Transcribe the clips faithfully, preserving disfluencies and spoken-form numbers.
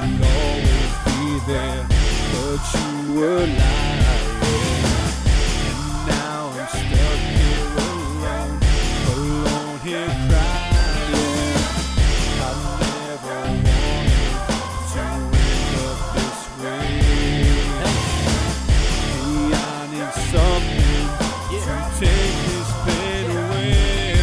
you'd always be there, but you were lying. And now I'm stuck here alone, alone here crying. I never wanted to end up this way. Hey, I need something to take this pain away.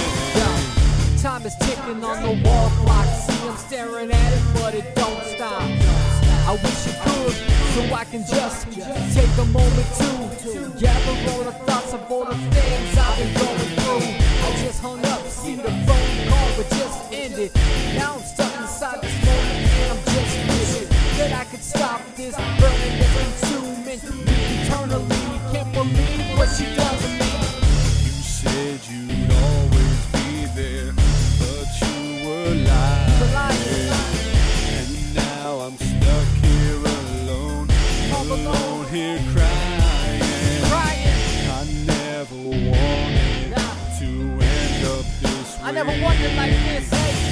Yo, time is ticking on the wall clock. See, I'm staring at it, but it don't stop. I wish it could, so I can just take a moment to gather all the thoughts of all the things I've been going through. I just hung up, see the phone call, but just ended. Now I'm stuck inside this moment, and I'm just wishing that I could stop this burning that's consuming me eternally. Can't believe what she does to me. You said you'd always be there, but you were lying. And now I'm stuck here alone, alone here crying. I never wanted to end up this way. I never wanted like this.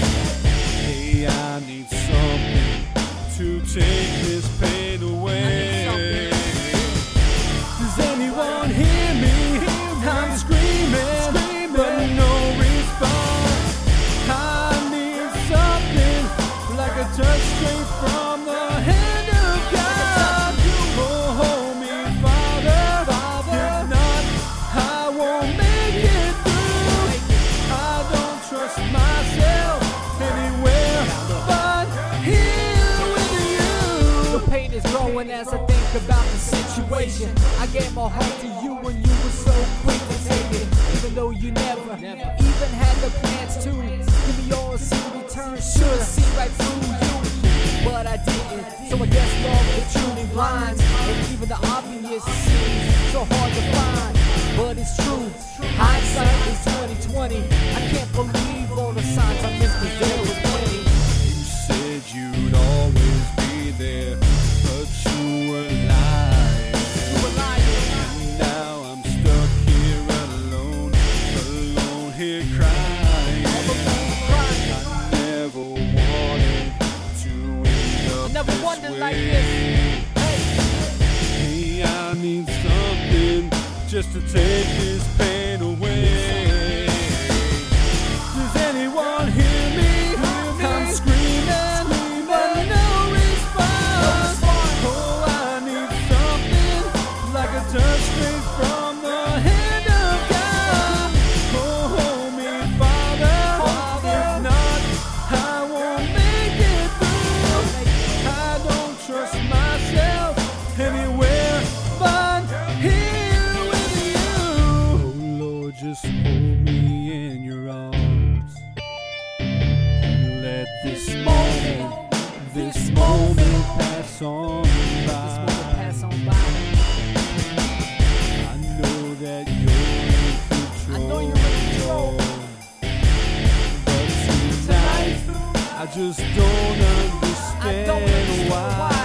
Hey, I need something to take this pain away. Does anyone hear me? I'm screaming, but no response. I need something like a touch straight from the hand of God. Oh, hold me, Father. If not, I won't make it through. I don't trust myself anywhere but here with you. The pain is growing as I think about the situation. I gave my heart to you when you were so quick to take it, even though you never, never even had the plans to give me yours in return. Should've seen right through you, but I didn't. So I guess love is truly blind, and even the obvious seems so hard to find. But it's true, hindsight is twenty twenty. I can't believe all the signs I missed, 'cause there was plenty. You said you'd always be there, but you were lying. You were lying. And now I'm stuck here alone, alone here crying. I never wanted to end up I never this wanted way. like this. Hey, I need something just to take this pain away. Does anyone hear me? I'm screaming, but no response. Oh, I need something like a touch straight from the hand of God. Oh, hold me, Father. If not, I won't make it through. I don't trust myself anywhere but here with you. Oh, Lord, just hold me in your arms. Let this moment, this moment pass on This by. moment pass on by. I know that you're in control. I know you're in control. But tonight, I just don't understand, I don't understand why.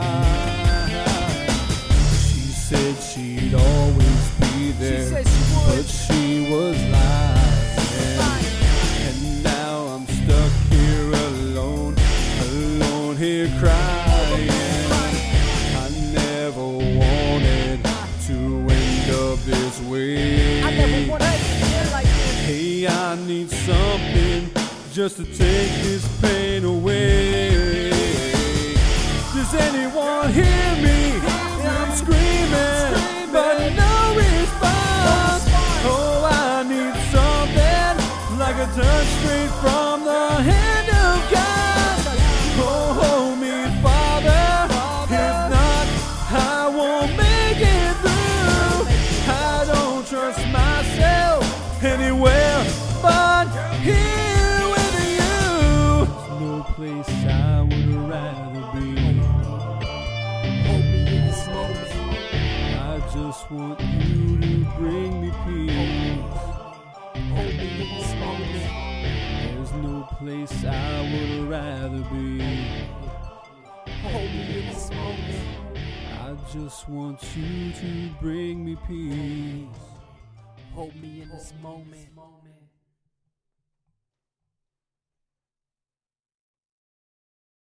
She said she'd always be there, She said she would. but she was lying. And now I'm stuck here alone, alone here crying. I never wanted to end up this way. I never wanted to feel like this. Hey, I need something just to take this pain away. Does anyone hear me? I'm screaming, but no response. Oh, I need something like a touch straight from the hand of God. Oh, hold me, Father. If not, I won't make it through. I don't trust myself anywhere but here with you. There's no place I would rather be. Hold me in this moment. I just want you to bring me peace. Hold me in this moment. There's no place I would rather be. Hold me in this moment. I just want you to bring me peace. Hold me in this moment.